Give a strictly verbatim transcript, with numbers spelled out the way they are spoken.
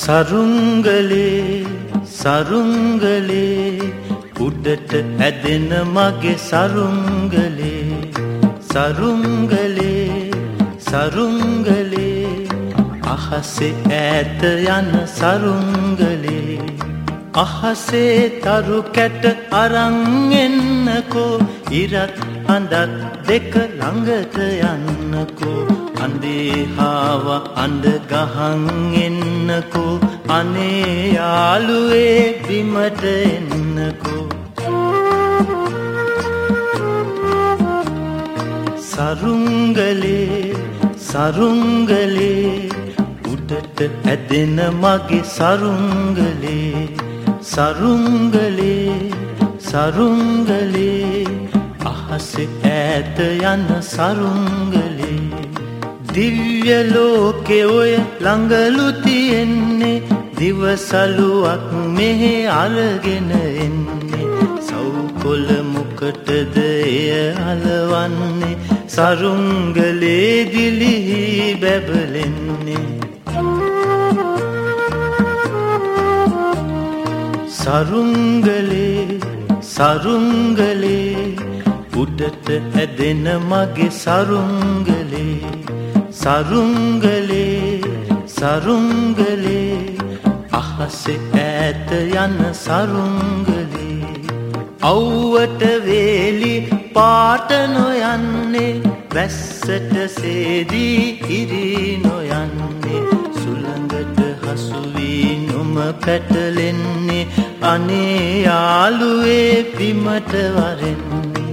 සරුංගලේ සරුංගලේ උඩට ඇදෙන මගේ සරුංගලේ සරුංගලේ සරුංගලේ අහසේ ඈත යන සරුංගලේ අහසේ තරු කැට අරන් එන්නකෝ ඉරත් අඳත් දෙක ළඟට යන්නකෝ අඳේ හාව අඳ ගහන් එන්නකෝ අනේ යාළුවේ බිමට එන්නකෝ සරුංගලේ සරුංගලේ උඩට ඇදෙන මගේ සරුංගලේ සරුංගලේ සරුංගලේ අහසේ ඈත යන සරුංගලේ දිව්‍ය ලෝකේ ඔය ළඟලු තියෙන්නේ දිවසලුවක් මෙහෙ අරගෙන එන්නේ සව්කොළ මොකටද එය අලවන්නේ සරුංගලේ දිලිහි බැබලෙන්නේ සරුංගලේ සරුංගලේ උඩට ඇදෙන මගේ සරුංගලේ සරුංගලේ සරුංගලේ අහසේ ඈත යන සරුංගලේ අව්වට වේලි පාට නොයන්නේ වැස්සට සේදී ඉරි නොයන්නේ සුළඟට හසු වී නොම පැටලෙන්නේ අනේ යාළුවේ බිමට වරෙන්නේ